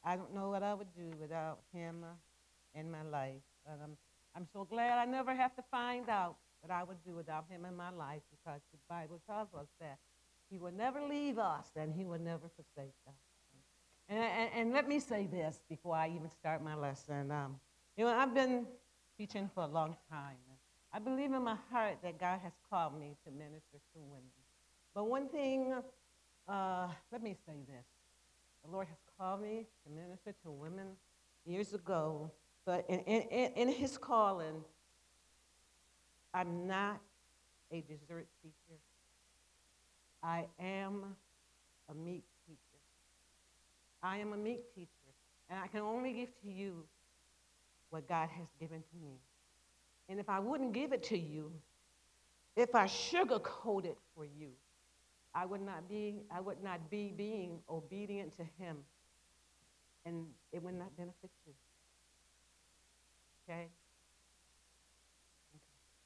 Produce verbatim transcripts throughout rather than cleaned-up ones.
I don't know what I would do without him uh, in my life. And I'm, I'm so glad I never have to find out what I would do without him in my life, because the Bible tells us that he will never leave us and he will never forsake us. And, and, and let me say this before I even start my lesson. Um, you know, I've been teaching for a long time. I believe in my heart that God has called me to minister to women. But one thing, uh, let me say this. The Lord has called me to minister to women years ago, but in, in, in his calling, I'm not a dessert teacher. I am a meat teacher. I am a meat teacher, and I can only give to you what God has given to me. And if I wouldn't give it to you, if I sugarcoat it for you, I would not be, I would not be being obedient to him, and it would not benefit you. Okay? Okay.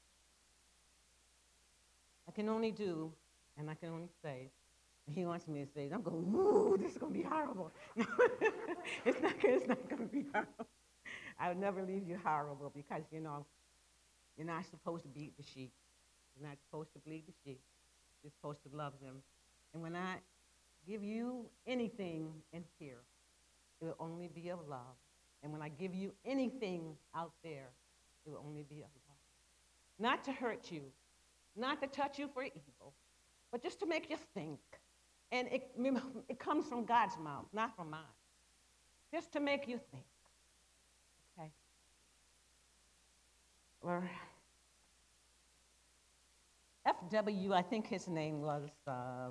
I can only do, and I can only say, he wants me to say, I'm going, ooh, this is going to be horrible. No, it's not, it's not going to be horrible. I would never leave you horrible, because, you know, you're not supposed to beat the sheep. You're not supposed to bleed the sheep. You're supposed to love them. And when I give you anything in here, it will only be of love. And when I give you anything out there, it will only be of love. Not to hurt you, not to touch you for evil, but just to make you think. And it, it comes from God's mouth, not from mine. Just to make you think. Okay? Or F W, I think his name was, uh,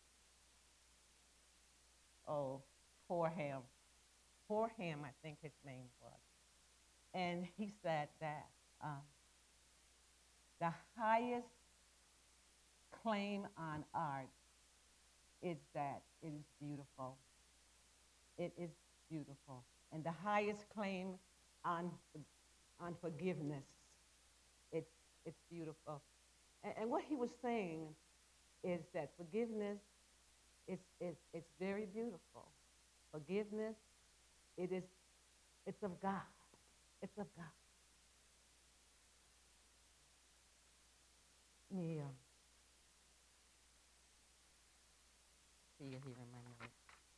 oh, Porham. Porham, I think his name was. And he said that um, the highest claim on art is that it is beautiful. It is beautiful. And the highest claim on, on forgiveness, it's, it's beautiful. And, and what he was saying is that forgiveness is, is it's very beautiful. Forgiveness, it is, it's of God. It's of God. Yeah. See you here in my notes.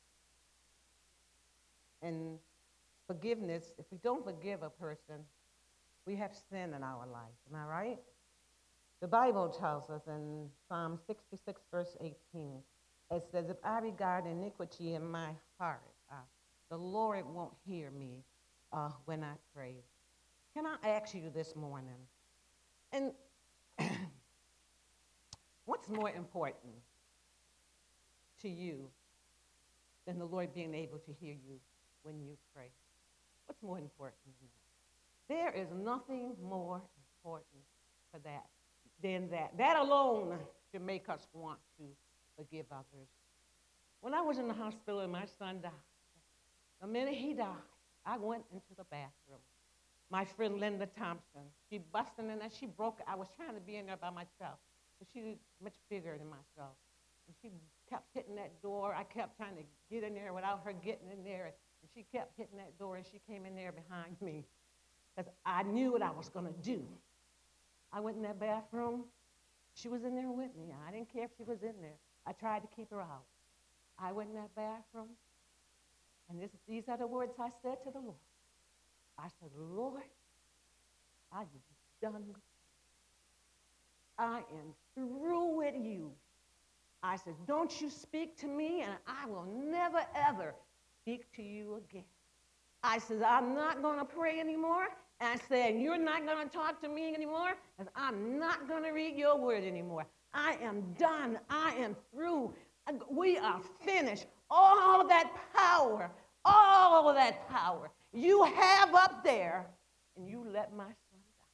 And forgiveness, if we don't forgive a person, we have sin in our life. Am I right? The Bible tells us in Psalm sixty-six, verse eighteen, it says, if I regard iniquity in my heart, uh, the Lord won't hear me uh, when I pray. Can I ask you this morning, and what's more important to you than the Lord being able to hear you when you pray? What's more important than that? There is nothing more important for that than that. That alone should make us want to forgive others. When I was in the hospital and my son died, the minute he died, I went into the bathroom. My friend Linda Thompson, she busted in there, she broke it. I was trying to be in there by myself, but she was much bigger than myself. And she kept hitting that door. I kept trying to get in there without her getting in there. And she kept hitting that door, and she came in there behind me because I knew what I was going to do. I went in that bathroom. She was in there with me. I didn't care if she was in there. I tried to keep her out. I went in that bathroom, and this, these are the words I said to the Lord. I said, Lord, I am done with you. I am through with you. I said, don't you speak to me, and I will never, ever speak to you again. I said, I'm not going to pray anymore. And I said, you're not going to talk to me anymore, and I'm not going to read your word anymore. I am done. I am through. We are finished. All of that power, all of that power you have up there, and you let my son die.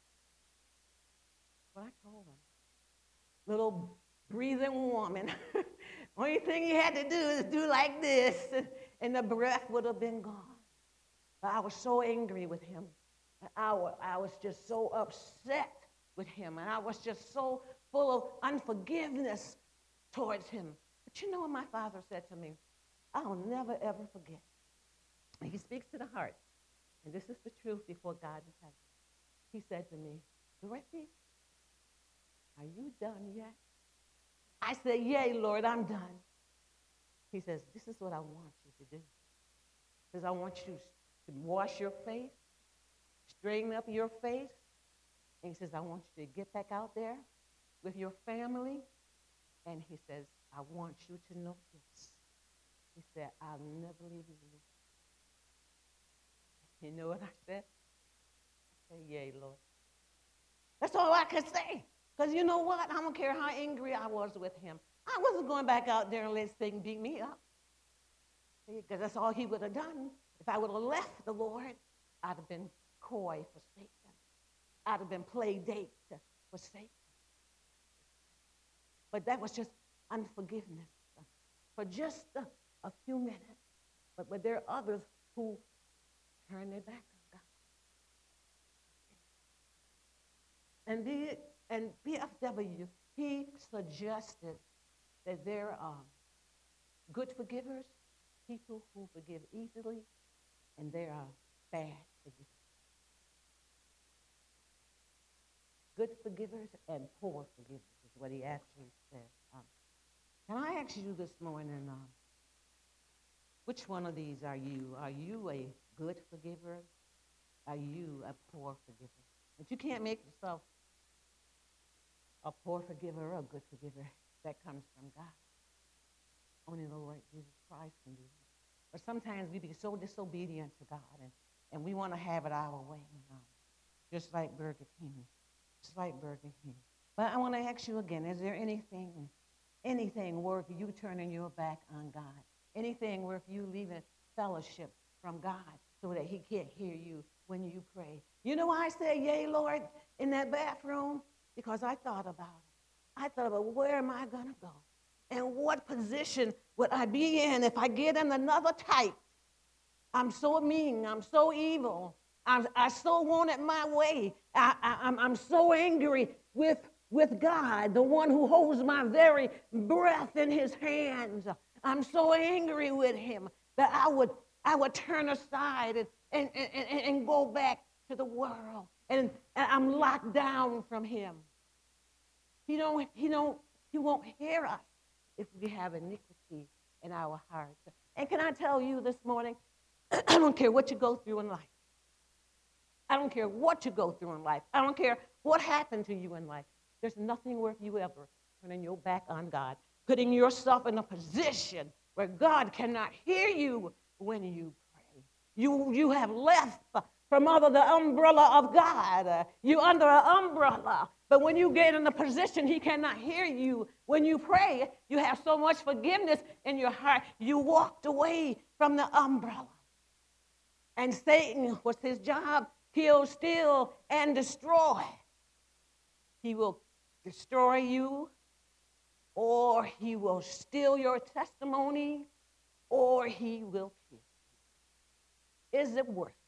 What I told him. Little breathing woman. Only thing he had to do is do like this, and the breath would have been gone. But I was so angry with him. I was, I was just so upset with him, and I was just so full of unforgiveness towards him. But you know what my father said to me? I'll never, ever forget. And he speaks to the heart. And this is the truth before God in heaven. He said to me, Dorothy, are you done yet? I said, yay, Lord, I'm done. He says, this is what I want you to do. He says, I want you to wash your face, straighten up your face. And he says, I want you to get back out there with your family. And he says, I want you to know this. He said, I'll never leave you. You know what I said? I said, yay, Lord. That's all I could say. Because you know what? I don't care how angry I was with him. I wasn't going back out there and let Satan beat me up. Because that's all he would have done. If I would have left the Lord, I'd have been coy for Satan. I'd have been play date for Satan. But that was just unforgiveness for just a, a few minutes. But, but there are others who turn their back on God. And, the, and B F W, he suggested that there are good forgivers, people who forgive easily, and there are bad forgivers. Good forgivers and poor forgivers is what he actually said. Um, can I ask you this morning, um, which one of these are you? Are you a good forgiver? Are you a poor forgiver? But you can't make yourself a poor forgiver or a good forgiver. That comes from God. Only the Lord Jesus Christ can do that. But sometimes we be so disobedient to God, and, and we want to have it our way, you know, just like Burger King. Just like Burger King. But I want to ask you again, is there anything, anything worth you turning your back on God? Anything worth you leaving fellowship from God so that he can't hear you when you pray? You know why I say, yay, Lord, in that bathroom? Because I thought about it. I thought about where am I going to go? And what position would I be in if I get in another type? I'm so mean. I'm so evil. I, I so want it my way. I, I, I'm, I'm so angry with, with God, the one who holds my very breath in his hands. I'm so angry with him that I would, I would turn aside and, and, and, and go back to the world. And, and I'm locked down from him. He, don't, he, don't, he won't hear us if we have iniquity in our hearts. And can I tell you this morning, I don't care what you go through in life. I don't care what you go through in life. I don't care what happened to you in life. There's nothing worth you ever turning your back on God, putting yourself in a position where God cannot hear you when you pray. You, you have left from under the umbrella of God. You're under an umbrella. But when you get in a position he cannot hear you when you pray, you have so much forgiveness in your heart, you walked away from the umbrella. And Satan, what's his job? Kill, steal, and destroy. He will destroy you, or he will steal your testimony, or he will kill you. Is it worth it?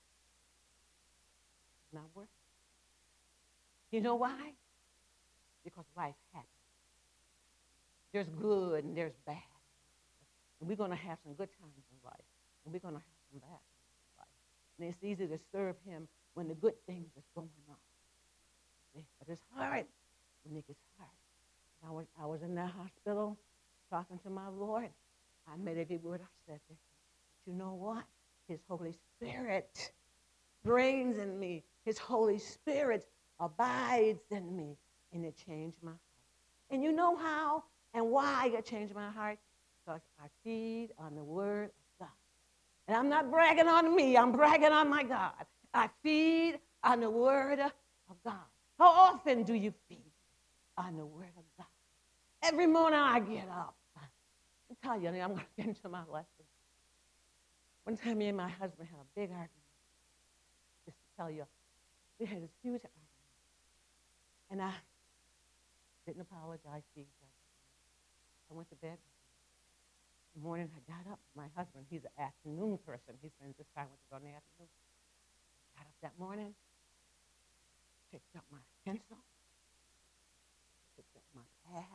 Not worth it. You know why? Because life happens. There's good and there's bad. And we're going to have some good times in life, and we're going to have some bad times. And it's easy to serve him when the good things is going on. But it's hard when it gets hard. I was, I was in that hospital talking to my Lord. I made every word I said to him. But you know what? His Holy Spirit reigns in me. His Holy Spirit abides in me. And it changed my heart. And you know how and why it changed my heart? Because I feed on the word of God. And I'm not bragging on me. I'm bragging on my God. I feed on the word of God. How often do you feed on the word of God? Every morning I get up. I tell you, I'm going to get into my lesson. One time me and my husband had a big argument. Just to tell you, we had this huge argument. And I didn't apologize to each other. I went to bed. In the morning, I got up. My husband, he's an afternoon person. He spends his time with us on the afternoon. I got up that morning, picked up my pencil, picked up my pad,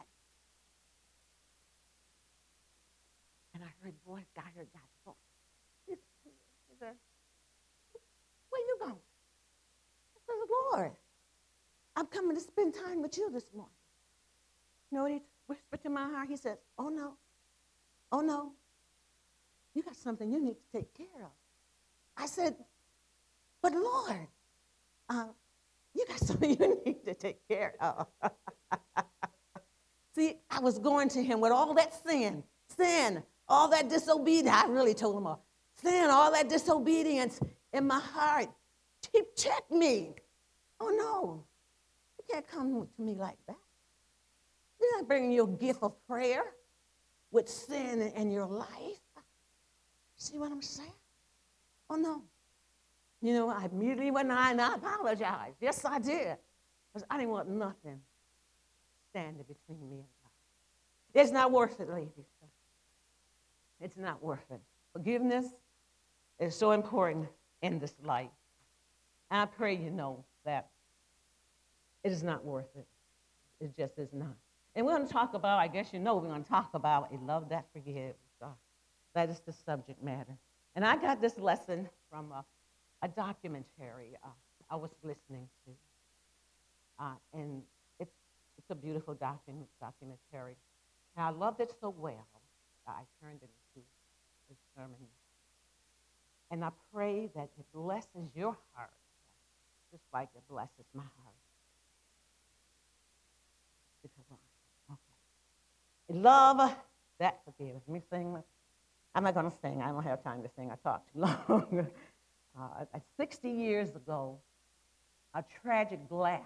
and I heard voice, I heard God's voice. This to spend time with you this morning. You know what he whispered to my heart? He said, oh, no. Oh, no. You got something you need to take care of. I said, but Lord, uh, you got something you need to take care of. See, I was going to him with all that sin, sin, all that disobedience. I really told him all. Sin, all that disobedience in my heart. Keep check me. Oh, no. You can't come to me like that. You're not bringing your gift of prayer with sin in your life. See what I'm saying? Oh, no. You know, I immediately went on and I apologized. Yes, I did. Because I didn't want nothing standing between me and God. It's not worth it, ladies. It's not worth it. Forgiveness is so important in this life. And I pray you know that it is not worth it. It just is not. And we're going to talk about, I guess you know, we're going to talk about a love that forgives. Uh, that is the subject matter. And I got this lesson from a, a documentary uh, I was listening to. Uh, and it's, it's a beautiful document, documentary. And I loved it so well, I turned it into a sermon. And I pray that it blesses your heart, just like it blesses my heart. Okay. Love that forgives. Let me sing. I'm not going to sing. I don't have time to sing. I talk too long. uh, sixty years ago, a tragic blast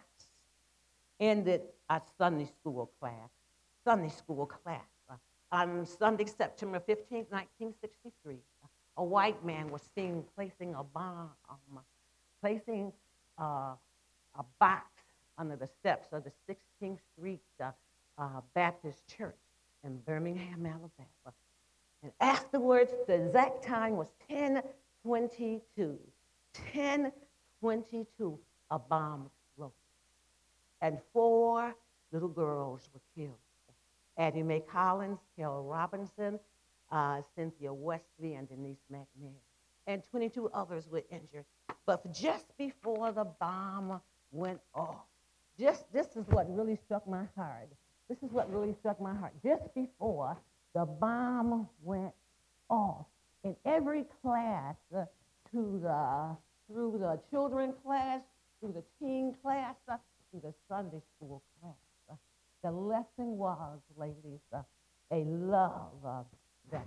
ended our Sunday school class. Sunday school class. Uh, on Sunday, September fifteenth, nineteen sixty-three, uh, a white man was seen placing a bomb, um, placing uh, a box under the steps of the sixteenth Street uh, uh, Baptist Church in Birmingham, Alabama. And afterwards, the exact time was ten twenty-two. ten twenty-two, a bomb exploded. And four little girls were killed. Addie Mae Collins, Carol Robinson, uh, Cynthia Westley, and Denise McNair. And twenty-two others were injured. But just before the bomb went off, just this is what really struck my heart. This is what really struck my heart. Just before the bomb went off, in every class, uh, to the through the children class, through the teen class, uh, through the Sunday school class, uh, the lesson was, ladies, uh, a love uh, that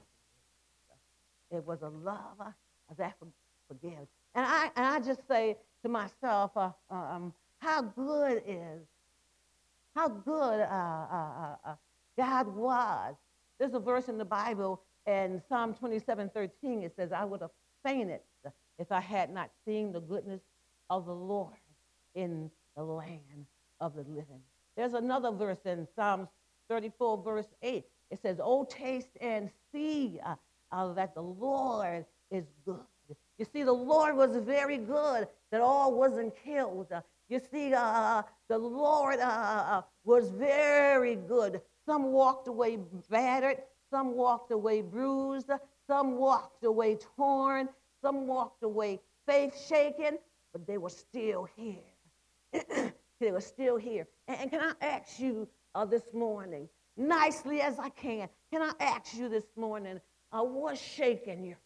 uh, it was a love uh, that forgives. And I and I just say to myself, uh, um, how good is, how good uh, uh, uh, God was. There's a verse in the Bible, in Psalm twenty-seven thirteen, it says, I would have fainted if I had not seen the goodness of the Lord in the land of the living. There's another verse in Psalms thirty-four, verse eight. It says, oh, taste and see uh, uh, that the Lord is good. You see, the Lord was very good, that all wasn't killed. Uh, you see, uh, the Lord uh, was very good. Some walked away battered, some walked away bruised, some walked away torn, some walked away faith shaken, but they were still here. They were still here. And, and can I ask you uh, this morning, nicely as I can, can I ask you this morning, uh, what's shaking your faith?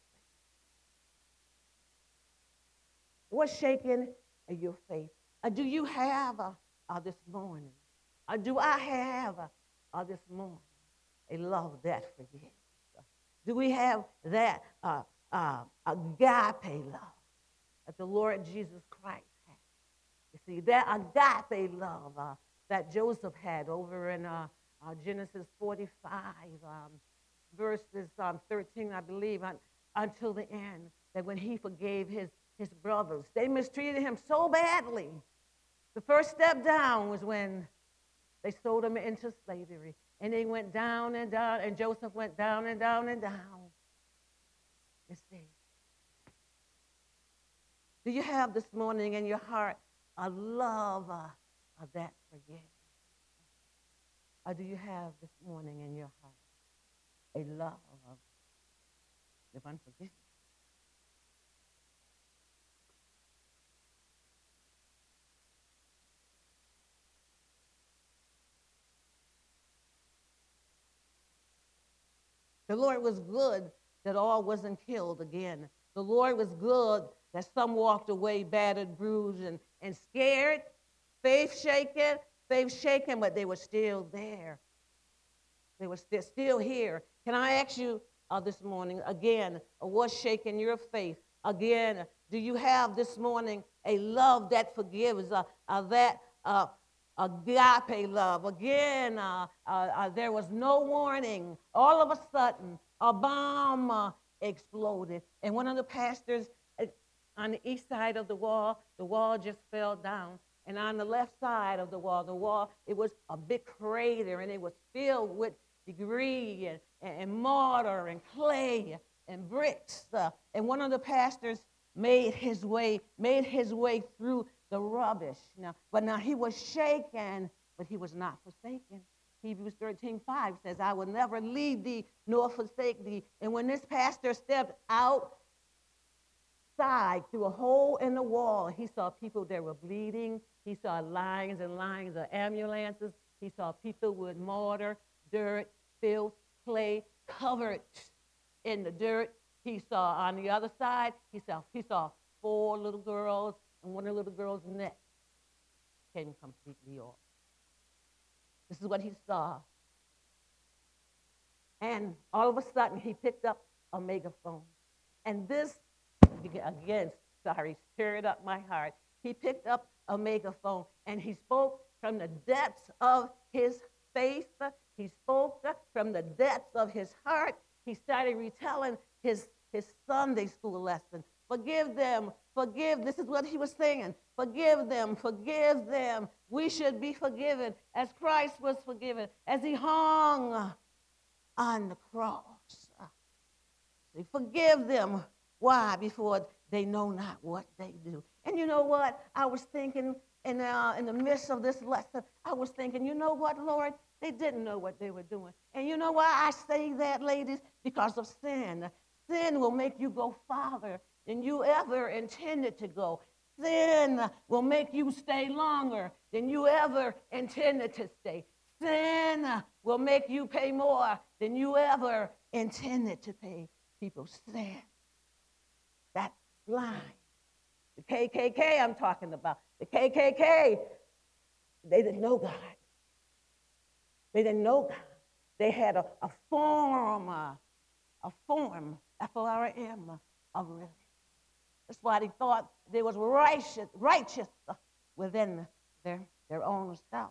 What's shaking your faith? Uh, do you have uh, uh, this morning? Uh, do I have uh, uh, this morning a love that forgives? Uh, do we have that uh, uh, agape love that the Lord Jesus Christ had? You see, that agape love uh, that Joseph had over in uh, uh, Genesis forty-five, um, verses um, thirteen, I believe, un- until the end, that when he forgave his, his brothers, they mistreated him so badly. The first step down was when they sold him into slavery. And they went down and down, and Joseph went down and down and down. You see. Do you have this morning in your heart a love uh, of that forgiveness? Or do you have this morning in your heart a love of the unforgiveness? The Lord was good that all wasn't killed again. The Lord was good that some walked away battered, bruised, and, and scared, faith shaken, faith shaken, but they were still there. They were st- still here. Can I ask you uh, this morning, again, uh, what's shaking your faith? Again, do you have this morning a love that forgives, uh, uh, that uh, agape love? Again, uh, uh, uh, there was no warning. All of a sudden, a bomb uh, exploded. And one of the pastors uh, on the east side of the wall, the wall just fell down. And on the left side of the wall, the wall, it was a big crater, and it was filled with debris and, and mortar and clay and bricks. Uh, and one of the pastors made his way, made his way through the rubbish. Now, but now he was shaken, but he was not forsaken. Hebrews thirteen five says, I will never leave thee nor forsake thee. And when this pastor stepped outside through a hole in the wall, he saw people that were bleeding. He saw lines and lines of ambulances. He saw people with mortar, dirt, filth, clay, covered in the dirt. He saw on the other side, he saw, he saw four little girls, and one of the little girls' neck came completely off. This is what he saw. And all of a sudden, he picked up a megaphone. And this, again, sorry, stirred up my heart. He picked up a megaphone, and he spoke from the depths of his faith. He spoke from the depths of his heart. He started retelling his, his Sunday school lesson. Forgive them, forgive. This is what he was saying. Forgive them, forgive them. We should be forgiven as Christ was forgiven, as he hung on the cross. Forgive them. Why? Before they know not what they do. And you know what? I was thinking in, uh, in the midst of this lesson, I was thinking, you know what, Lord? They didn't know what they were doing. And you know why I say that, ladies? Because of sin. Sin will make you go farther than you ever intended to go. Sin will make you stay longer than you ever intended to stay. Sin will make you pay more than you ever intended to pay. People sin. That line. The K K K I'm talking about. The K K K, they didn't know God. They didn't know God. They had a, a form, uh, a form, F O R M, of religion. That's why they thought there was righteous, righteous within their, their own selves.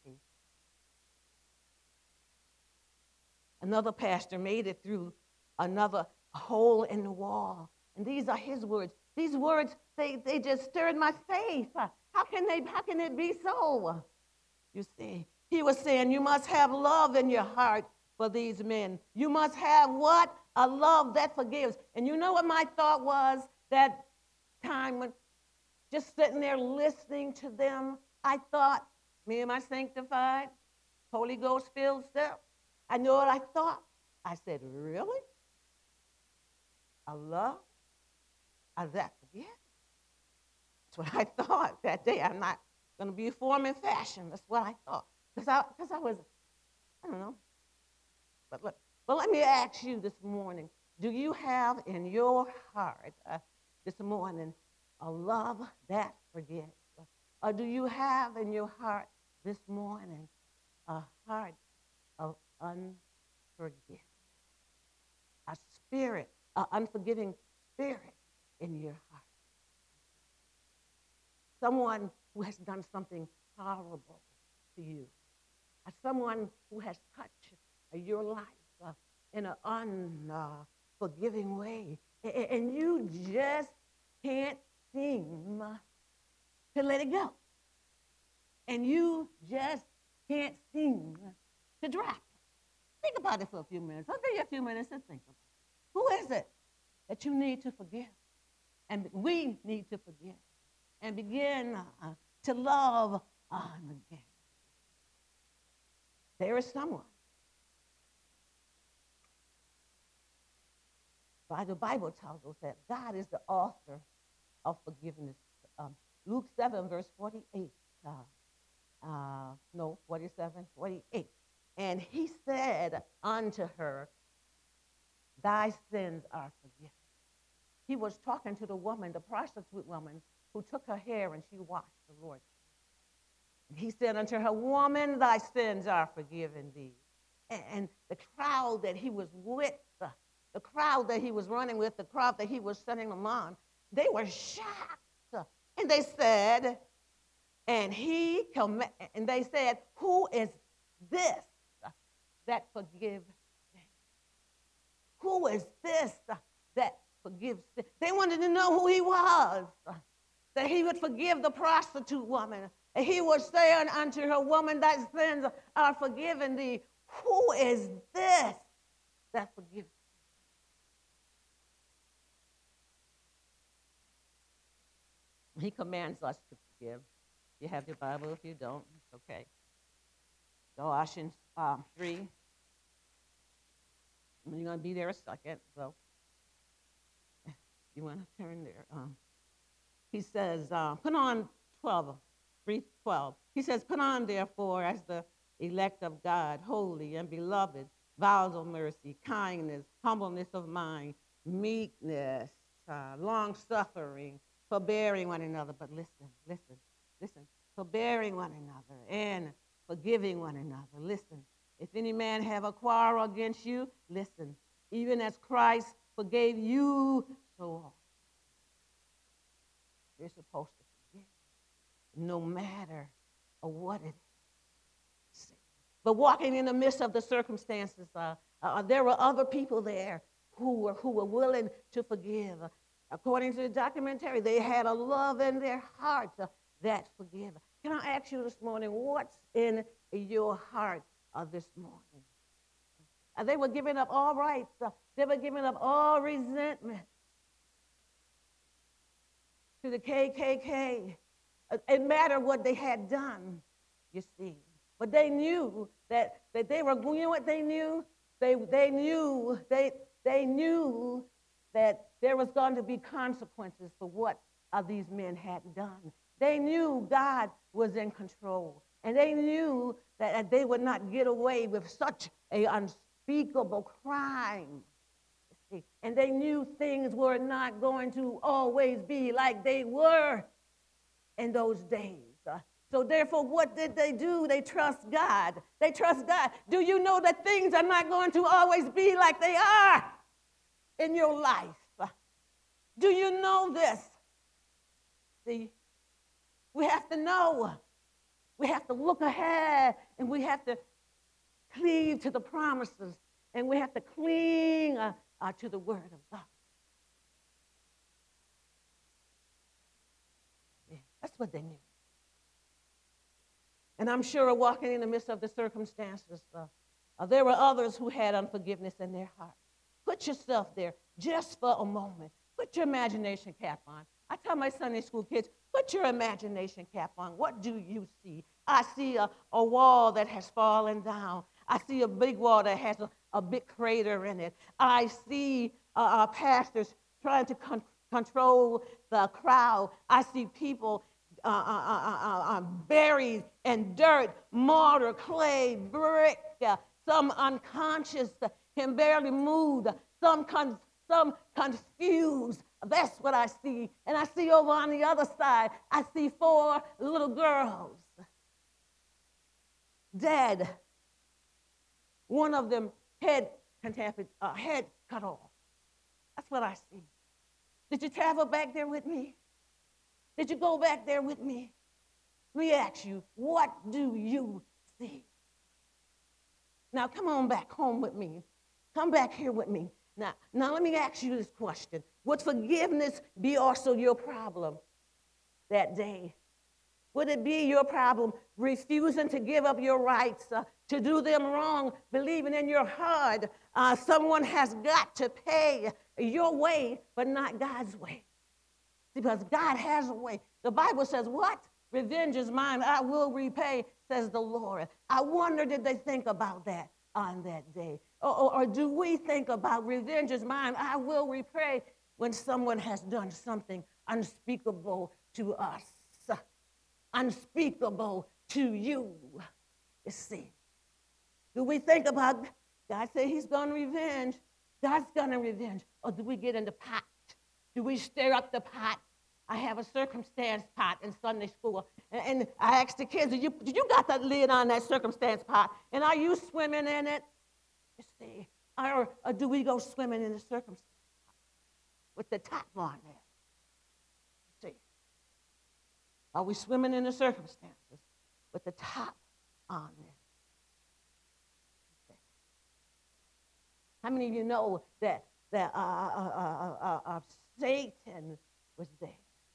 Another pastor made it through another hole in the wall. And these are his words. These words, they, they just stirred my faith. How can they, how can it be so? You see, he was saying you must have love in your heart for these men. You must have what? A love that forgives. And you know what my thought was that time when just sitting there listening to them? I thought, me and my sanctified, Holy Ghost filled self, I know what I thought. I said, really? A love? A that forget? That's what I thought that day. I'm not going to be a form and fashion. That's what I thought. Because I, cause I was, I don't know. But, look, but let me ask you this morning, do you have in your heart uh, this morning a love that forgives? Or do you have in your heart this morning a heart of unforgiveness? A spirit, an unforgiving spirit in your heart. Someone who has done something horrible to you. Or someone who has touched uh, your life uh, in an unforgiving uh, way. And, and you just can't seem to let it go. And you just can't seem to drop it. Think about it for a few minutes. I'll give you a few minutes to think about it. Who is it that you need to forgive? And we need to forgive and begin uh, to love on again. There is someone. By the Bible tells us that God is the author of forgiveness. Um, Luke seven, verse forty-eight. Uh, uh, no, forty-seven, forty-eight. And he said unto her, thy sins are forgiven. He was talking to the woman, the prostitute woman, who took her hair and she washed the Lord. He said unto her, woman, thy sins are forgiven thee. And, and the crowd that he was with, the, the crowd that he was running with, the crowd that he was sending them on, they were shocked. And they said, and he, com- and they said, who is this that forgives sin? Who is this that forgives sin? They wanted to know who he was, that he would forgive the prostitute woman. And he was saying unto her, woman, thy sins are forgiven thee. Who is this that forgives? He commands us to forgive. You have your Bible. If you don't, it's okay. Colossians um, three. You're going to be there a second, so you want to turn there. Um, he says, uh, put on twelve, three twelve. He says, put on, therefore, as the elect of God, holy and beloved, vows of mercy, kindness, humbleness of mind, meekness, uh, long-suffering, forbearing one another. But listen, listen, listen. Forbearing one another and forgiving one another. Listen, if any man have a quarrel against you, listen, even as Christ forgave you, so also you're supposed to forgive, no matter what it is. But walking in the midst of the circumstances, uh, uh, there were other people there who were, who were willing to forgive. According to the documentary, they had a love in their hearts uh, that forgive. Can I ask you this morning, what's in your heart uh, this morning? Uh, they were giving up all rights. Uh, they were giving up all resentment to the K K K. Uh, it mattered what they had done, you see. But they knew that, that they were, you know what they knew? They, they knew, they, they knew that there was going to be consequences for what uh, these men had done. They knew God was in control, and they knew that they would not get away with such an unspeakable crime. And they knew things were not going to always be like they were in those days. Uh, so therefore, what did they do? They trust God. They trust God. Do you know that things are not going to always be like they are in your life? Uh, do you know this? See, we have to know. We have to look ahead, and we have to cleave to the promises, and we have to cling uh, uh, to the word of God. Yeah, that's what they knew. And I'm sure walking in the midst of the circumstances, uh, uh, there were others who had unforgiveness in their heart. Put yourself there just for a moment. Put your imagination cap on. I tell my Sunday school kids, put your imagination cap on. What do you see? I see a, a wall that has fallen down. I see a big wall that has a, a big crater in it. I see uh, uh, pastors trying to con- control the crowd. I see people uh, uh, uh, uh, uh, buried in dirt, mortar, clay, brick, uh, some unconscious, uh, can barely move, some con- some confused. That's what I see. And I see over on the other side, I see four little girls dead. One of them head, uh, head cut off. That's what I see. Did you travel back there with me? Did you go back there with me? Let me ask you, what do you see? Now come on back home with me. Come back here with me. Now, now let me ask you this question. Would forgiveness be also your problem that day? Would it be your problem refusing to give up your rights, uh, to do them wrong, believing in your heart uh, someone has got to pay your way, but not God's way? Because God has a way. The Bible says what? Revenge is mine, I will repay, says the Lord. I wonder, did they think about that on that day? Or, or, or do we think about revenge is mine, I will repay, when someone has done something unspeakable to us, unspeakable to you? You see, do we think about, God said he's going to revenge, God's going to revenge. Or do we get in the pot? Do we stir up the pot? I have a circumstance pot in Sunday school. And, and I asked the kids, did you, did you got that lid on that circumstance pot? And are you swimming in it? You see. Or, or do we go swimming in the circumstance pot with the top on there? See. Are we swimming in the circumstances with the top on there? How many of you know that, that uh, uh, uh, uh, uh, Satan was there?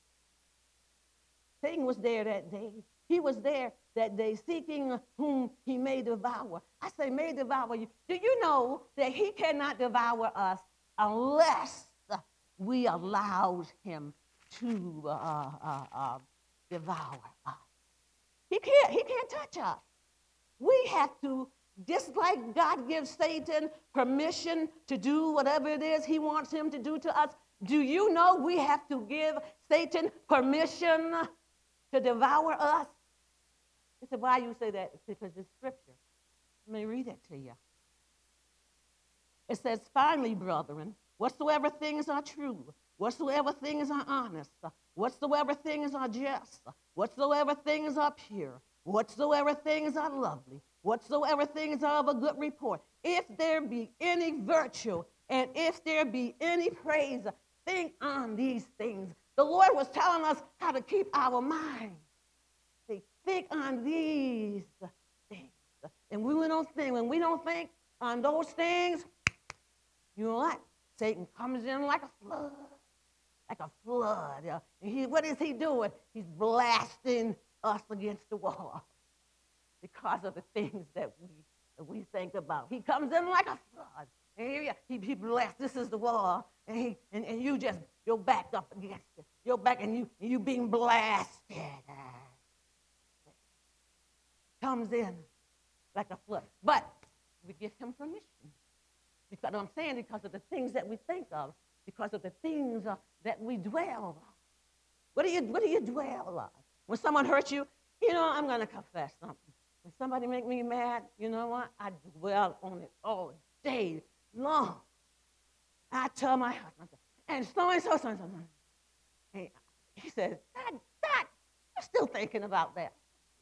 Satan was there that day. He was there that day seeking whom he may devour. I say may devour you. Do you know that he cannot devour us unless we allow him to uh, uh, uh, devour us? He can't, he can't touch us. We have to, just like God gives Satan permission to do whatever it is he wants him to do to us, do you know we have to give Satan permission to devour us? He said, why you say that? It's because it's scripture. Let me read it to you. It says, finally, brethren, whatsoever things are true, whatsoever things are honest, whatsoever things are just, whatsoever things are pure, whatsoever things are lovely, whatsoever things are of a good report, if there be any virtue and if there be any praise, think on these things. The Lord was telling us how to keep our mind. See, think on these things. And we don't think, when we don't think on those things, you know what? Satan comes in like a flood. Like a flood. Yeah. And he, what is he doing? He's blasting us against the wall because of the things that we that we think about. He comes in like a flood. And he, he, he blasts, this is the wall. And, he, and, and you just, you're back up against it. You're back and you, you being blasted. Comes in like a flood. But we give him permission. Because I'm saying because of the things that we think of, because of the things uh, that we dwell on. What do you what do you dwell on? When someone hurts you, you know, I'm going to confess something. When somebody make me mad, you know what? I dwell on it all day long. I tell my husband, and so and so, so and so. Hey, he says, Dad, Dad, I'm still thinking about that.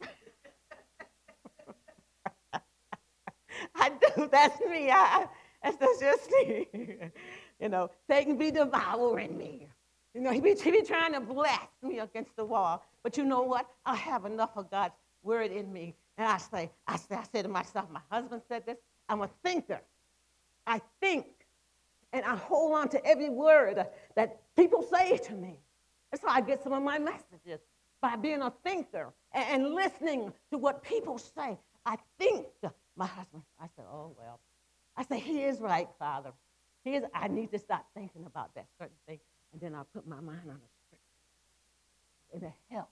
I do. That's me. I, that's, that's just me. You know, Satan be devouring me. You know, he be, he be trying to blast me against the wall. But you know what? I have enough of God's word in me. And I say, I say, I say to myself, my husband said this, I'm a thinker. I think. And I hold on to every word that people say to me. That's how I get some of my messages, by being a thinker and, and listening to what people say. I think. My husband, I said, oh, well. I said, he is right, Father. He is, I need to stop thinking about that certain thing. And then I put my mind on the scripture. And it helps.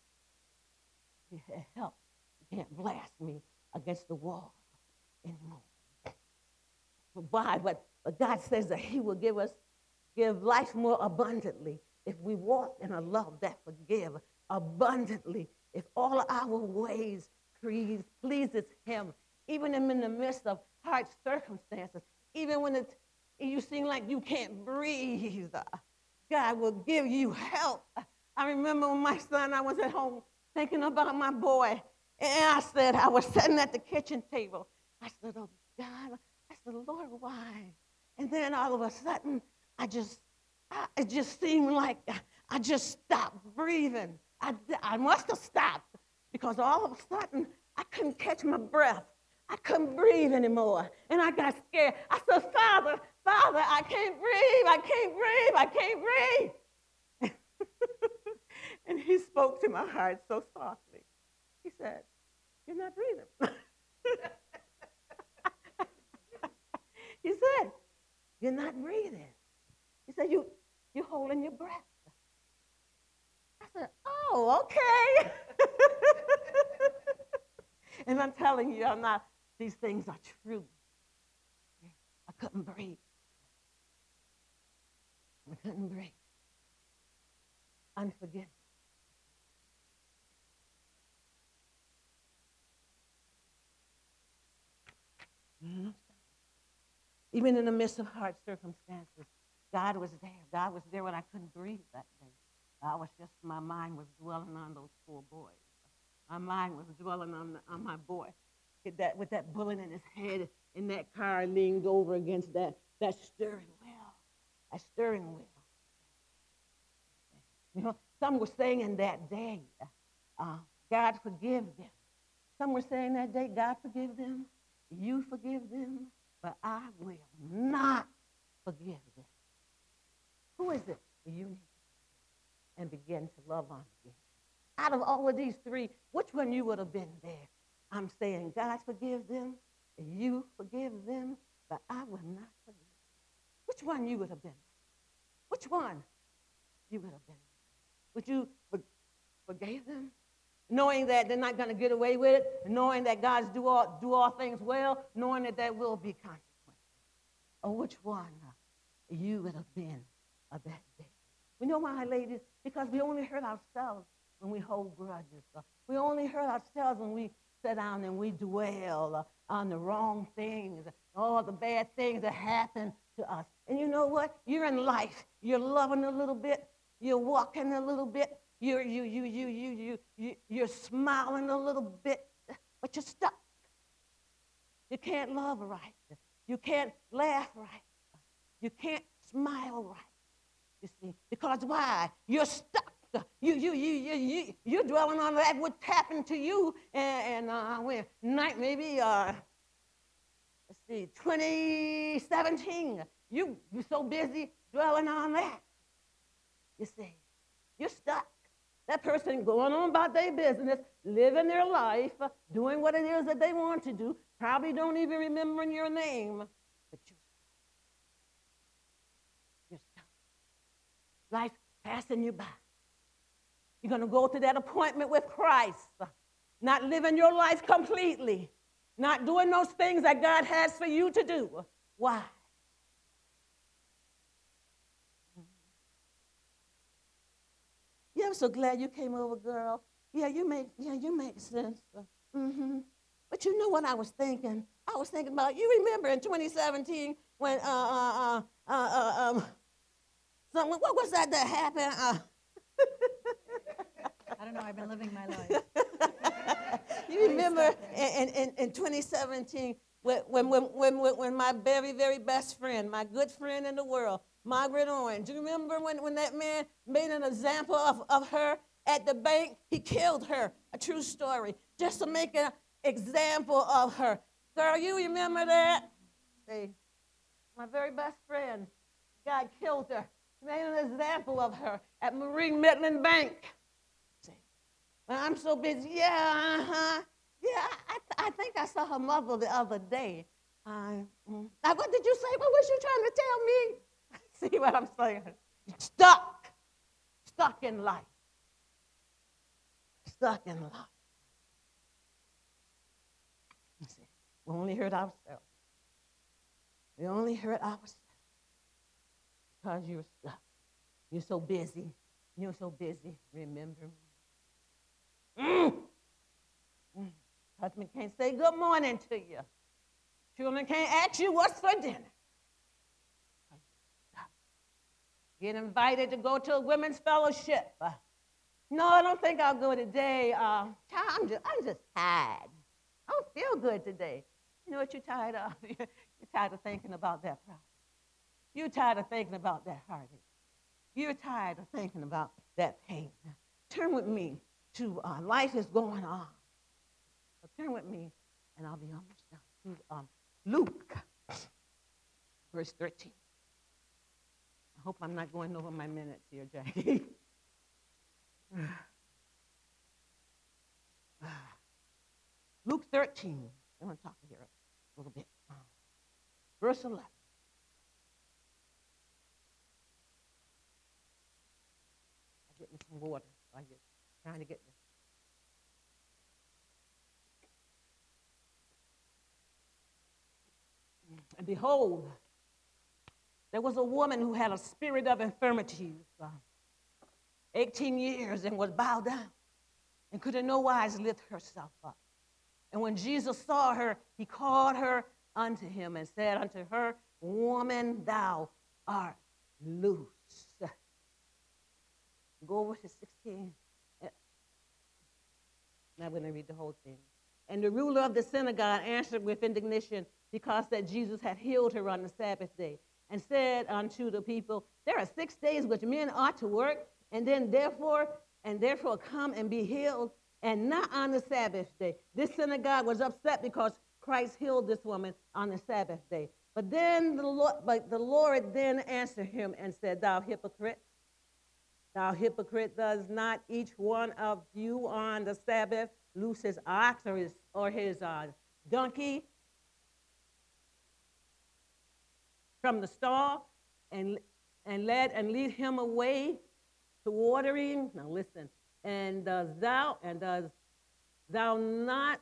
It helps. You can't blast me against the wall anymore. Why? But, but God says that he will give us, give life more abundantly if we walk in a love that forgive abundantly, if all our ways please, pleases him, even in the midst of hard circumstances, even when it, you seem like you can't breathe, God will give you help. I remember when my son, I was at home thinking about my boy, and I said, I was sitting at the kitchen table. I said, oh, God, I said, Lord, why? And then all of a sudden, I just, I, it just seemed like I just stopped breathing. I, I must have stopped because all of a sudden, I couldn't catch my breath. I couldn't breathe anymore, and I got scared. I said, Father, Father, I can't breathe. I can't breathe. I can't breathe. And he spoke to my heart so softly. He said, you're not breathing. He said, you're not breathing. He said, you, you're holding your breath. I said, oh, okay. And I'm telling you, I'm not, these things are true. I couldn't breathe. I couldn't breathe. Unforgiveness. Mm-hmm. Even in the midst of hard circumstances, God was there. God was there when I couldn't breathe that day. I was just, my mind was dwelling on those four boys. My mind was dwelling on, the, on my boy. With that, with that bullet in his head, in that car leaned over against that, that steering wheel. That steering wheel. You know, some were saying in that day, uh, God forgive them. Some were saying that day, God forgive them. You forgive them. But I will not forgive them. Who is it you need? And begin to love on them. Out of all of these three, which one you would have been there? I'm saying, God forgive them, and you forgive them, but I will not forgive them. Which one you would have been? Which one you would have been? Would you for, forgive them? Knowing that they're not going to get away with it, knowing that God's do all, do all things well, knowing that there will be consequences. Or which one you would have been of that day? We know why, ladies? Because we only hurt ourselves when we hold grudges. We only hurt ourselves when we sit down and we dwell on the wrong things, all the bad things that happen to us. And you know what? You're in life. You're loving a little bit. You're walking a little bit. You're, you, you, you, you, you, you, you're smiling a little bit, but you're stuck. You can't love right. You can't laugh right. You can't smile right. You see, because why? You're stuck. You, you, you, you, you, you're dwelling on that what happened to you, and, and uh, when night maybe, uh, let's see, twenty seventeen. You, you're so busy dwelling on that. You see, you're stuck. That person going on about their business, living their life, uh, doing what it is that they want to do, probably don't even remember your name, but you're stuck. You're stuck. Life passing you by. You're going to go to that appointment with Christ, not living your life completely, not doing those things that God has for you to do. Why? Yeah, I'm so glad you came over, girl. Yeah, you make yeah, you make sense. Mm-hmm. But you know what I was thinking? I was thinking about, you remember in twenty seventeen when, uh, uh, uh, uh, um, some, what was that that happened? Uh, I don't know, I've been living my life. You remember in, in, in twenty seventeen when, when, when, when, when my very, very best friend, my good friend in the world, Margaret Owen, do you remember when, when that man made an example of, of her at the bank? He killed her, a true story, just to make an example of her. Girl, you remember that? See, my very best friend, God killed her. He made an example of her at Marine Midland Bank. I'm so busy. Yeah, uh-huh. Yeah, I, th- I think I saw her mother the other day. Uh, mm. Now, what did you say? What was you trying to tell me? See what I'm saying? Stuck. Stuck in life. Stuck in life. You see, we only hurt ourselves. We only hurt ourselves because you're stuck. You're so busy. You're so busy. Remember me. Mm. Mm. Husband can't say good morning to you. Children can't ask you what's for dinner. Get invited to go to a women's fellowship. Uh, no, I don't think I'll go today. Uh, I'm just, I'm just tired. I don't feel good today. You know what you're tired of? You're tired of thinking about that problem. You're tired of thinking about that heartache. You're tired of thinking about that pain. Turn with me to uh, Life is Going On. So turn with me, and I'll be almost done. To um, Luke, verse thirteen. I hope I'm not going over my minutes here, Jackie. Luke thirteen. I want to talk here a little bit. Um, verse eleven. I'll get me some water while you're trying to get this. And behold, there was a woman who had a spirit of infirmities, uh, eighteen years, and was bowed down and could in no wise lift herself up. And when Jesus saw her, he called her unto him and said unto her, woman, thou art loose. Go over to sixteen. Now I'm going to read the whole thing. And the ruler of the synagogue answered with indignation because that Jesus had healed her on the Sabbath day, and said unto the people, there are six days which men ought to work, and then therefore, and therefore come and be healed, and not on the Sabbath day. This synagogue was upset because Christ healed this woman on the Sabbath day. But then the Lord, but the Lord then answered him and said, thou hypocrite, thou hypocrite, does not each one of you on the Sabbath loose his ox or his, or his uh, donkey from the stall and, and, led, and lead him away to watering? Now listen. And does thou, and does thou not,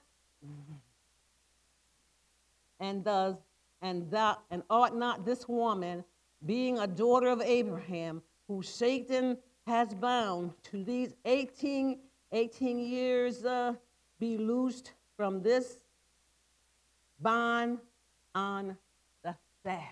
and does, and thou, and ought not this woman, being a daughter of Abraham, who Satan has bound to these eighteen, eighteen years, uh, be loosed from this bond on the Sabbath?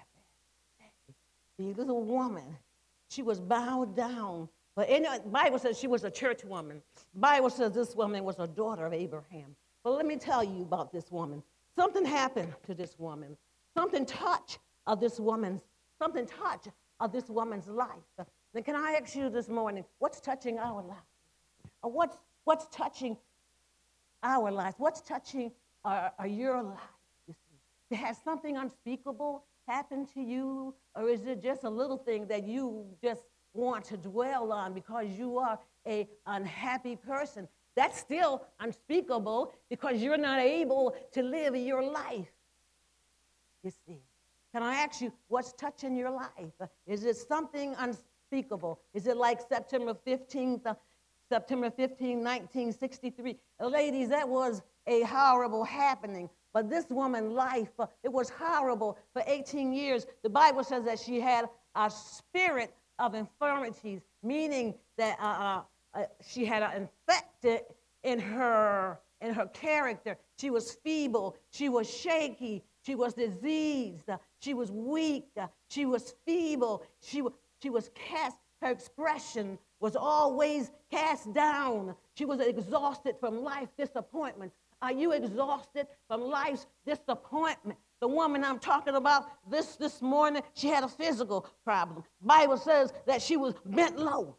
The little woman, she was bowed down. But in the Bible says she was a church woman. The Bible says this woman was a daughter of Abraham. But let me tell you about this woman. Something happened to this woman. Something touched of this woman's, something touched of this woman's life. Now, can I ask you this morning, what's touching our life? Or what's, what's touching our lives? What's touching our, our, your life? You see? Has something unspeakable happened to you? Or is it just a little thing that you just want to dwell on because you are a unhappy person? That's still unspeakable because you're not able to live your life. You see. Can I ask you, what's touching your life? Is it something unspeakable? Is it like September fifteenth, uh, September fifteenth, nineteen sixty-three? Ladies, that was a horrible happening. But this woman's life, uh, it was horrible for eighteen years. The Bible says that she had a spirit of infirmities, meaning that uh, uh, uh, she had an infected in her, in her character. She was feeble. She was shaky. She was diseased. Uh, she was weak. Uh, she was feeble. She, w- she was cast. Her expression was always cast down. She was exhausted from life disappointments. Are you exhausted from life's disappointment? The woman I'm talking about this, this morning, she had a physical problem. Bible says that she was bent low.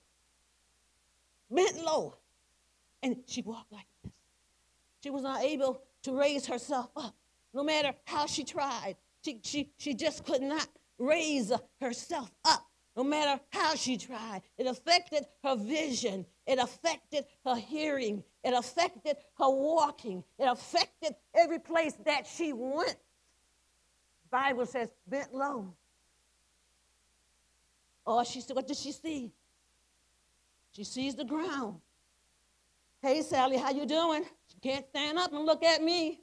Bent low. And she walked like this. She was not able to raise herself up. No matter how she tried, she, she, she just could not raise herself up. No matter how she tried, it affected her vision. It affected her hearing. It affected her walking. It affected every place that she went. The Bible says, bent low. Oh, she said, what did she see? She sees the ground. Hey, Sally, how you doing? She can't stand up and look at me.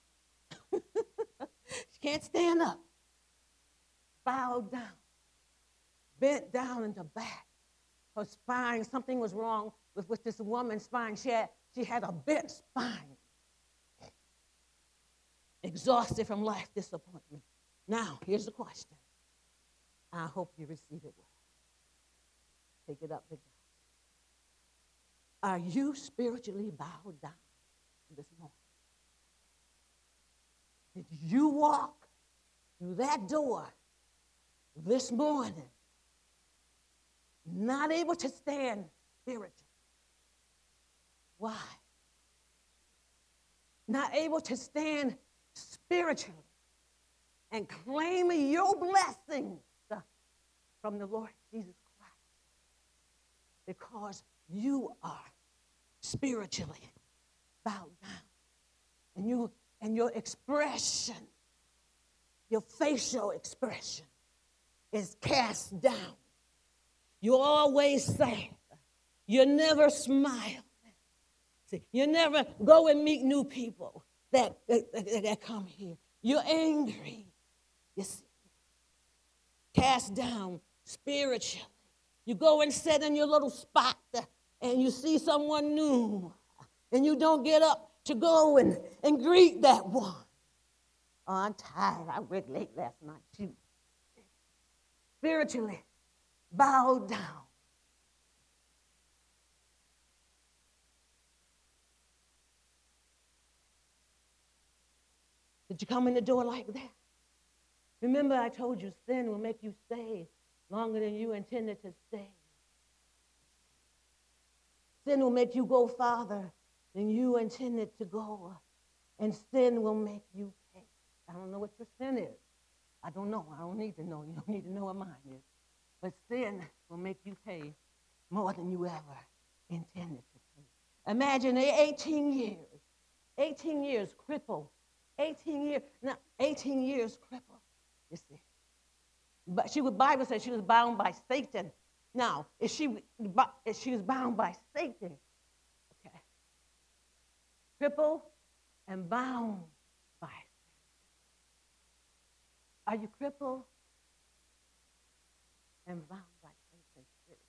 She can't stand up. Bowed down. Bent down in the back. Her spine, something was wrong with, with this woman's spine. She had, she had a bent spine. Exhausted from life disappointment. Now, here's the question. I hope you receive it well. Take it up to God. Are you spiritually bowed down this morning? Did you walk through that door this morning not able to stand spiritually? Why? Not able to stand spiritually and claim your blessings from the Lord Jesus Christ because you are spiritually bowed down. And you and your expression, your facial expression is cast down. You always sad. You never smile. See, you never go and meet new people that, that, that, that come here. You're angry. You see, cast down spiritually. You go and sit in your little spot and you see someone new and you don't get up to go and, and greet that one. Oh, I'm tired. I worked late last night, too. spiritually bowed down. Did you come in the door like that? Remember, I told you sin will make you stay longer than you intended to stay. Sin will make you go farther than you intended to go. And sin will make you pay. I don't know what your sin is. I don't know. I don't need to know. You don't need to know what mine is. But sin will make you pay more than you ever intended to pay. Imagine eighteen years. eighteen years crippled. eighteen years. Now, eighteen years crippled. You see. But she, the Bible says she was bound by Satan. Now, if she, if she was bound by Satan, okay, crippled and bound by Satan. Are you crippled and bound by Satan?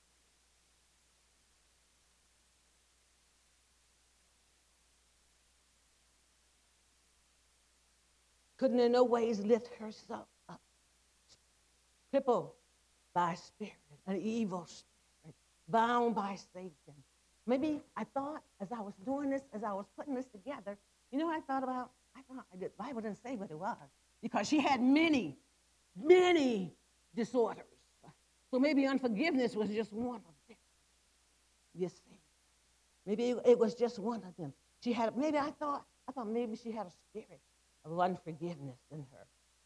Couldn't in no ways lift herself up. Crippled by a spirit, an evil spirit, bound by Satan. Maybe I thought as I was doing this, as I was putting this together, you know what I thought about? I thought the Bible didn't say what it was because she had many, many disorders. So maybe unforgiveness was just one of them. You see, maybe it, it was just one of them. She had. Maybe I thought. I thought maybe she had a spirit of unforgiveness in her.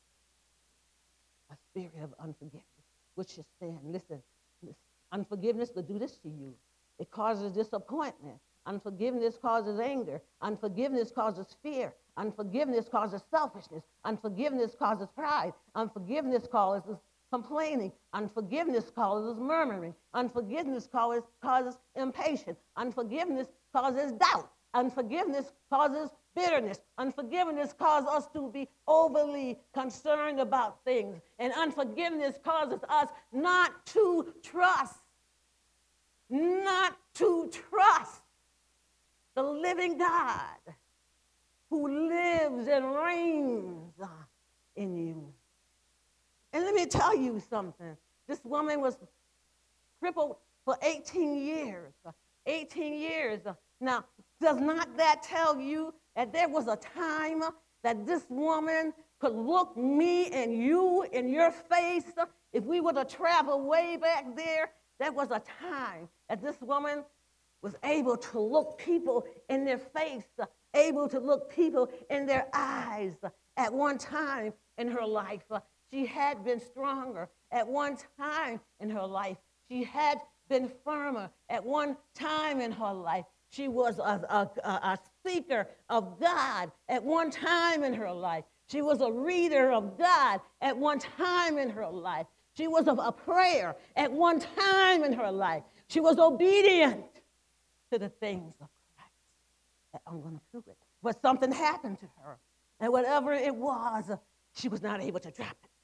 A spirit of unforgiveness, which is sin. Listen, listen, unforgiveness will do this to you. It causes disappointment. Unforgiveness causes anger. Unforgiveness causes fear. Unforgiveness causes selfishness. Unforgiveness causes pride. Unforgiveness causes complaining. Unforgiveness causes murmuring. Unforgiveness causes, causes impatience. Unforgiveness causes doubt. Unforgiveness causes bitterness. Unforgiveness causes us to be overly concerned about things. And unforgiveness causes us not to trust. Not to trust the living God who lives and reigns in you. And let me tell you something. This woman was crippled for eighteen years. eighteen years. Now, does not that tell you that there was a time that this woman could look me and you in your face? If we were to travel way back there, there was a time that this woman was able to look people in their face, able to look people in their eyes. At one time in her life, she had been stronger. At one time in her life, she had been firmer. At one time in her life, she was a, a, a seeker of God. At one time in her life, she was a reader of God. At one time in her life, she was of a prayer. At one time in her life, she was obedient to the things of Christ. I'm going to prove it. But something happened to her. And whatever it was, she was not able to drop it.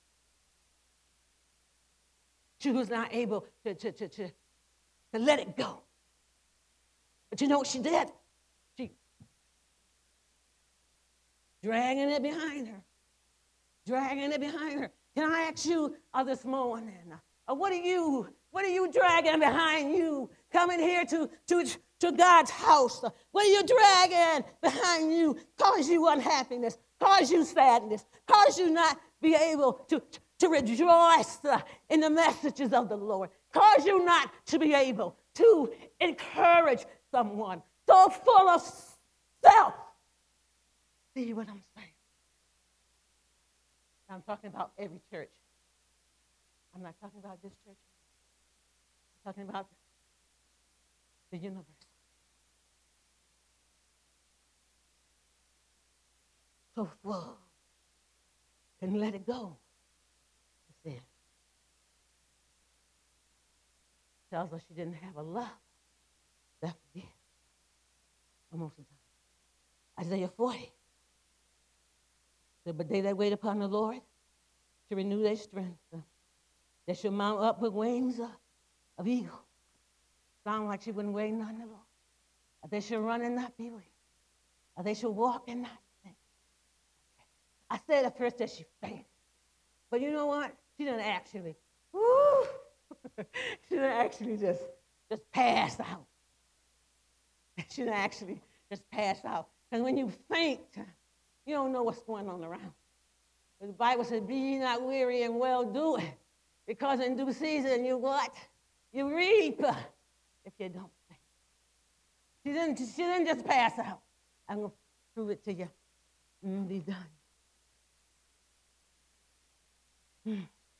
She was not able to, to, to, to, to let it go. But you know what she did? She dragging it behind her. Dragging it behind her. Can I ask you uh, this morning, uh, what are you, what are you dragging behind you coming here to, to, to God's house? What are you dragging behind you? Cause you unhappiness, cause you sadness, cause you not be able to, to rejoice uh, in the messages of the Lord, cause you not to be able to encourage someone so full of self. See what I'm saying? I'm talking about every church. I'm not talking about this church. I'm talking about the universe. So full. Couldn't let it go. You see. Tells us she didn't have a love that forgives. Most of the time. Isaiah forty. Said, but they that wait upon the Lord to renew their strength, uh, they shall mount up with wings uh, of eagle. Sound like she wasn't waiting on the Lord. Uh, they shall run and not be weary. Uh, they shall walk and not faint. Okay. I said at first that she fainted. But you know what? She didn't actually. Woo! she didn't actually just, just pass out. She didn't actually just pass out. Because when you faint, you don't know what's going on around. But the Bible says, be ye not weary and well doing. Because in due season, you what? You reap if you don't faint. She didn't, she didn't just pass out. I'm going to prove it to you. Mm, be done. Hmm.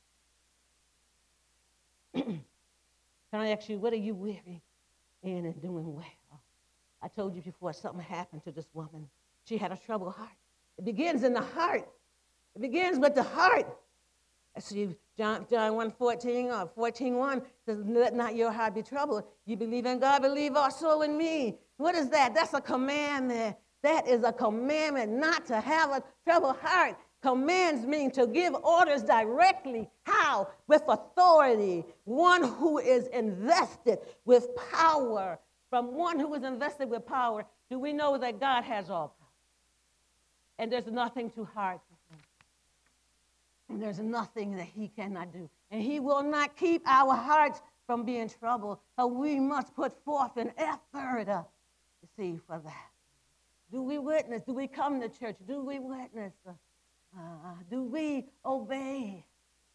Can I ask you, what are you weary in and doing well? I told you before something happened to this woman. She had a troubled heart. It begins in the heart. It begins with the heart. See, John, John one fourteen or fourteen one says, let not your heart be troubled. You believe in God, believe also in me. What is that? That's a commandment. That is a commandment not to have a troubled heart. Commands mean to give orders directly. How? With authority. One who is invested with power. From one who is invested with power, do we know that God has all power? And there's nothing too hard for him. And there's nothing that he cannot do. And he will not keep our hearts from being troubled. So we must put forth an effort uh, to see for that. Do we witness? Do we come to church? Do we witness? Uh, uh, do we obey?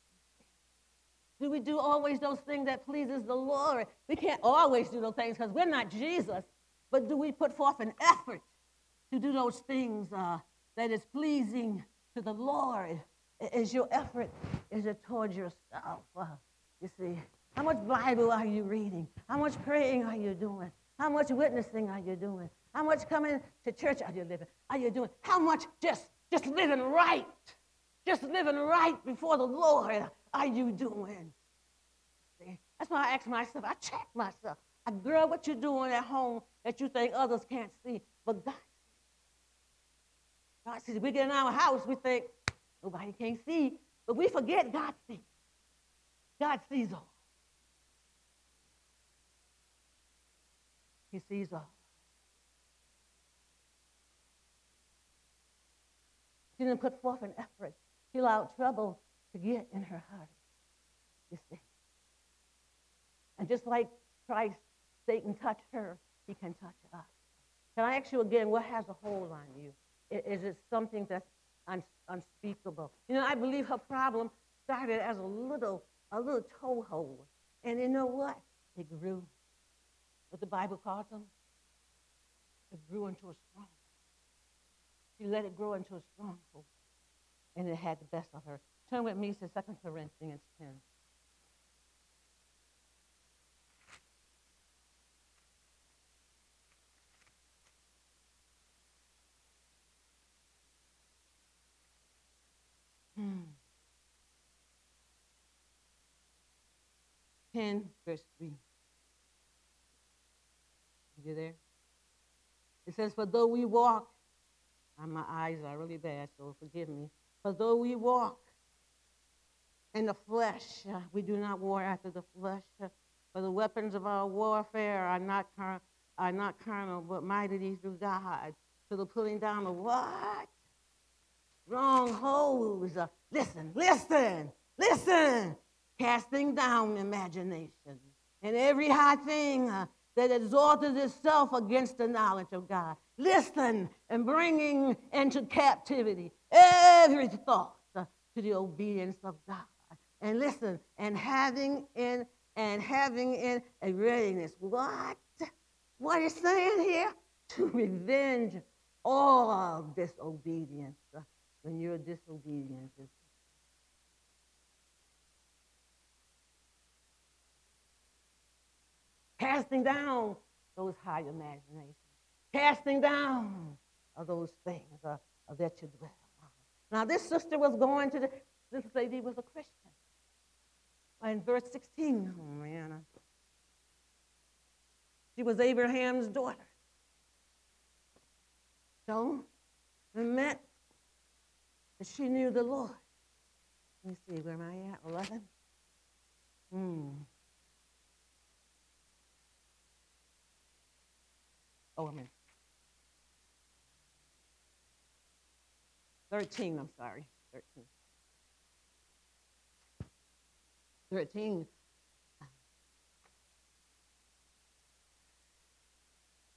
Do we do always those things that pleases the Lord? We can't always do those things because we're not Jesus. But do we put forth an effort to do those things uh, that is pleasing to the Lord? Is your effort, is it towards yourself? Uh, you see, how much Bible are you reading? How much praying are you doing? How much witnessing are you doing? How much coming to church are you living? Are you doing? How much just, just living right? Just living right before the Lord are you doing? See, that's why I ask myself, I check myself. I, girl, what you doing at home that you think others can't see, but God sees. God sees. We get in our house, we think, nobody can see, but we forget God sees. God sees all. He sees all. She didn't put forth an effort. She allowed trouble to get in her heart, you see. And just like Christ, Satan touched her, he can touch us. Can I ask you again, what has a hold on you? Is it something that's un- unspeakable? You know, I believe her problem started as a little, a little toehold. And you know what? It grew. What the Bible calls them? It grew into a stronghold. She let it grow into a stronghold. And it had the best of her. Turn with me to Second Corinthians ten. Hmm. ten, verse three. You there? It says, for though we walk, and my eyes are really bad, so forgive me. For though we walk in the flesh, uh, we do not war after the flesh. Uh, for the weapons of our warfare are not car- are not carnal, but mighty through God. To the pulling down of what? Strongholds. Uh, listen, listen, listen. Casting down imagination and every high thing uh, that exalted itself against the knowledge of God. Listen, and bringing into captivity every thought uh, to the obedience of God. And listen, and having in and having in a readiness. What? What is saying here? To revenge all disobedience uh, when your disobedience is. Casting down those high imaginations. Casting down of those things uh, that you dwell on. Now, this sister was going to, the, this lady was a Christian. In verse sixteen, oh man, she was Abraham's daughter. So, it meant that she knew the Lord. Let me see, where am I at? eleven? Hmm. Oh, I'm in. thirteen, I'm sorry. thirteen. thirteen.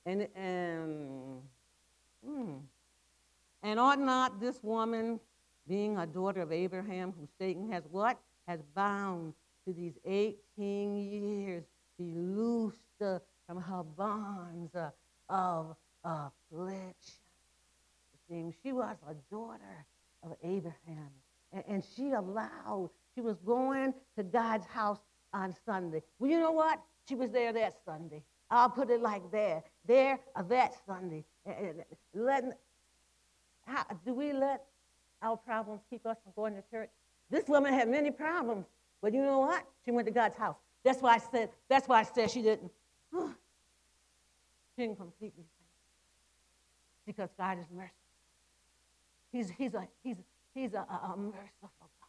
And, and, hmm. and ought not this woman, being a daughter of Abraham, whom Satan has what? Has bound to these eighteen years, be loosed uh, from her bonds uh, of affliction. She was a daughter of Abraham, and, and she allowed, she was going to God's house on Sunday. Well, you know what? She was there that Sunday. I'll put it like that. There uh, that Sunday. Letting, how, do we let our problems keep us from going to church? This woman had many problems, but you know what? She went to God's house. That's why I said, that's why I said she didn't. She didn't completely faint. Because God is merciful. He's, he's, a, he's, he's a, a, a merciful God.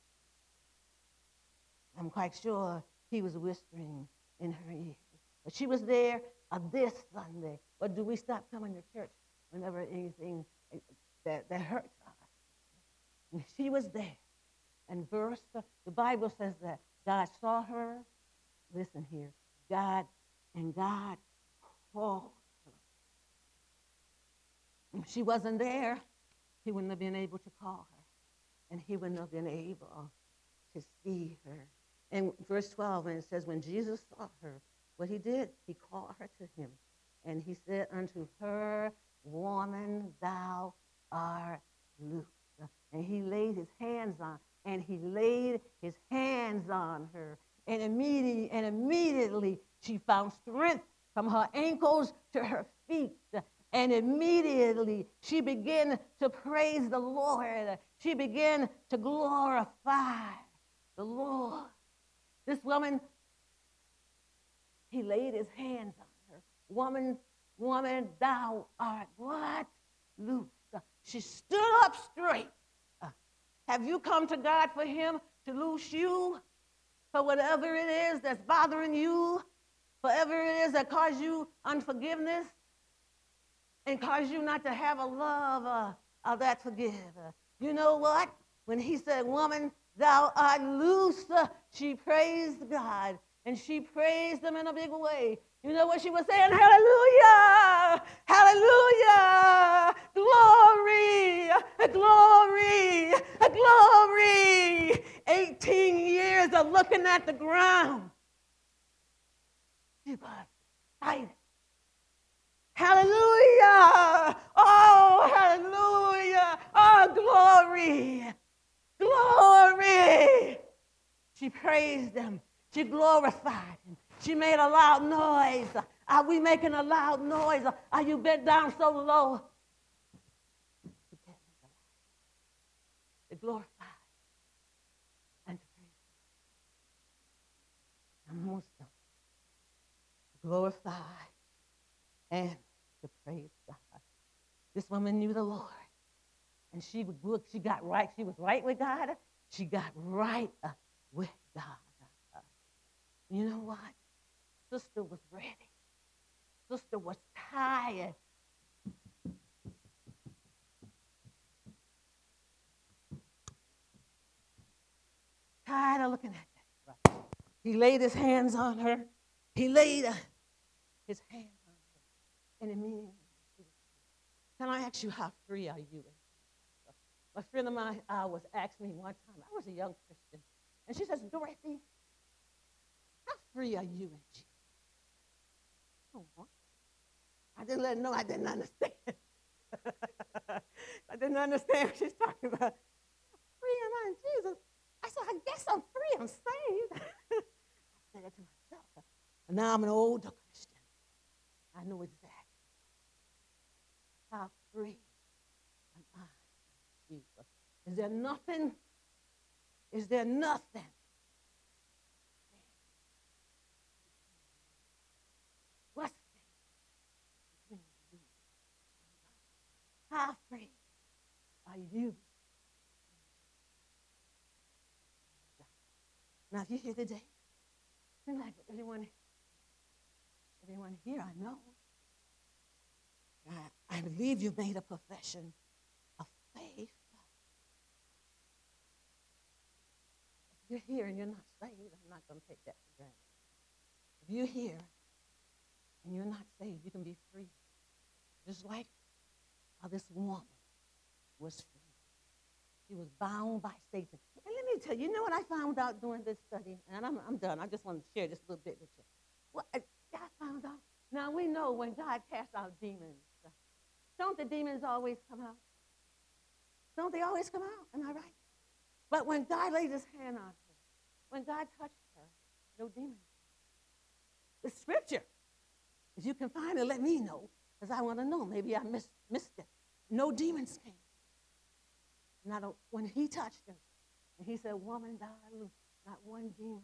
I'm quite sure he was whispering in her ear. But she was there uh, this Sunday. But do we stop coming to church whenever anything that, that hurts us? And she was there. And verse, the Bible says that God saw her. Listen here. God, and God called her. If she wasn't there, he wouldn't have been able to call her. And he wouldn't have been able to see her. And verse twelve, and it says, when Jesus saw her, what he did, he called her to him. And he said unto her, woman, thou art loosed. And he laid his hands on, and he laid his hands on her. And immediately, and immediately she found strength from her ankles to her feet. And immediately she began to praise the Lord. She began to glorify the Lord. This woman, he laid his hands on her. Woman, woman, thou art what? Loosed. She stood up straight. Uh, have you come to God for him to loose you? For whatever it is that's bothering you? For whatever it is that caused you unforgiveness? And cause you not to have a love uh, uh, that forgive. Uh, you know what? When he said, woman, thou art loose, uh, she praised God. And she praised him in a big way. You know what she was saying? Hallelujah! Hallelujah! Glory! Glory! Glory! eighteen years of looking at the ground. She was excited. Hallelujah! Oh, hallelujah! Oh, glory! Glory! She praised him. She glorified him. She made a loud noise. Are we making a loud noise? Are you bent down so low? To glorify and to praise him. I'm almost done. To glorify and to praise God. This woman knew the Lord. And she, she got right. She was right with God. She got right uh, with God. Uh, you know what? Sister was ready. Sister was tired. Tired of looking at that. Right. He laid his hands on her. He laid uh, his hands on her. And immediately, can I ask you, how free are you? A friend of mine uh, was asking me one time, I was a young Christian, and she says, Dorothy, how free are you in Jesus? Oh, what? I didn't let her know I didn't understand. I didn't understand what she's talking about. Free am I in Jesus? I said, I guess I'm free. I'm saved. I said that to myself. And now I'm an older Christian. I know exactly how free am I. Jesus. Is there nothing? Is there nothing? What's between you and God? How free are you? Now, if you're here today, seems like everyone, everyone here I know, I, I believe you've made a profession of faith. If you're here and you're not saved, I'm not going to take that for granted. If you're here and you're not saved, you can be free. Just like how this woman was free. She was bound by Satan. And let me tell you, you know what I found out during this study? And I'm, I'm done. I just want to share this little bit with you. What I found out? Now, we know when God casts out demons, don't the demons always come out? Don't they always come out? Am I right? But when God laid his hand on her, when God touched her, no demons. The scripture, if you can find it, let me know, because I want to know. Maybe I missed, missed it. No demons came. Not a, when he touched her, and he said, woman, thou art loose, not one demon.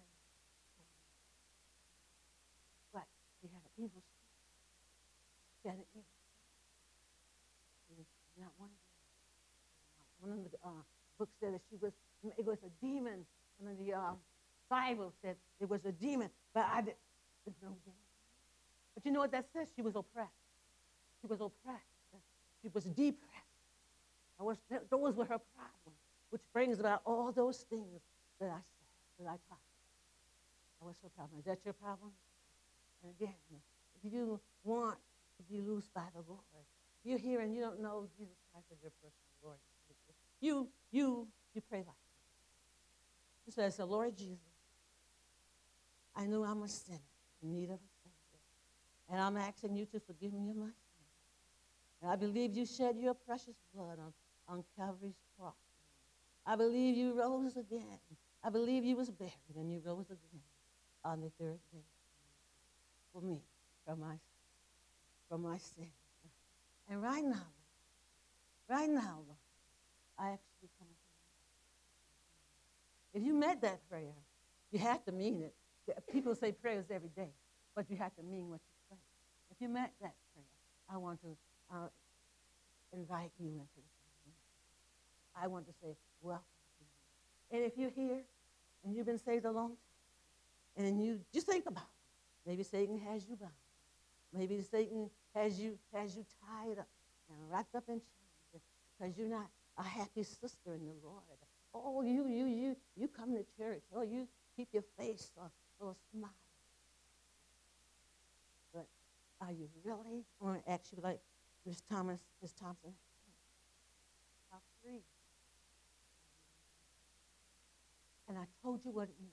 But she had an evil spirit. She had an evil spirit. Not one demon. One of the uh, books said that she was, it was a demon. One of the uh, Bible said it was a demon, but I did, there's no demon. But you know what that says? She was oppressed. She was oppressed. She was depressed. I was, those were her problems, which brings about all those things that I said, that I taught. That was her problem. Is that your problem? And again, if you want to be loosed by the Lord, if you're here and you don't know Jesus Christ as your personal Lord, you, you, you pray like this. You say, so Lord Jesus, I know I'm a sinner in need of a Savior, and I'm asking you to forgive me of my sins. And I believe you shed your precious blood on, on Calvary's cross. I believe you rose again. I believe you was buried and you rose again on the third day for me, for my, for my sins. And right now, Lord, right now, Lord, I ask you to come into my life. If you meant that prayer, you have to mean it. People say prayers every day, but you have to mean what you pray. If you meant that prayer, I want to uh, invite you into the family. I want to say welcome to you. And if you're here and you've been saved a long time, and you just think about it, maybe Satan has you bound. Maybe Satan has you has you tied up and wrapped up in chains because you're not a happy sister in the Lord. Oh, you you you you come to church. Oh, you keep your face or, or smile. But are you really? I want to ask you, like Miss Thomas, Miss Thompson, how free? And I told you what it means.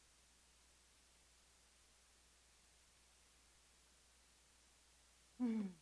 Hmm.